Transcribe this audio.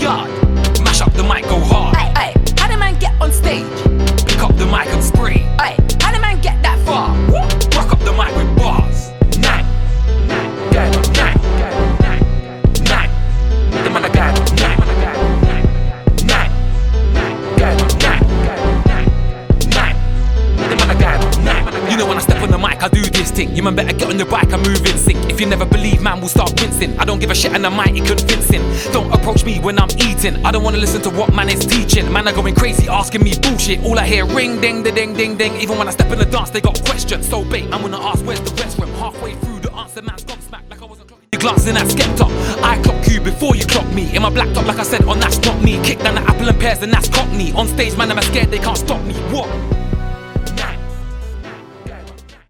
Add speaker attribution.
Speaker 1: yard. Mash up the mic, go hard.
Speaker 2: Aye, how the man get on stage?
Speaker 1: Pick up the mic and spray.
Speaker 2: Aye, how the man get that far?
Speaker 1: Rock up the mic with bars. Nang, nang, nang, nang, nang, nang. The man a guy, nang, nang, nang, nang, nang. The man a guy, nang. You know when I step on the mic, I do this thing. You man better get on your bike and move in sync. If you never believe, man will start wincing. I don't give a shit and the mic, it convincing. Don't approach me when I'm eating. I don't wanna listen to what man is teaching. Man are going crazy, asking me bullshit. All I hear ring, ding, da ding, ding, ding. Even when I step in the dance, they got questions. So bait, man wanna ask where's the restroom. Halfway through the answer, man's gobsmacked like I wasn't clocking. You glancing at Skepta, I clock you before you clock me. In my black top, like I said, on that's not me. Kick down the apple and pears, and that's cockney. On stage, man, I'm scared they can't stop me. What?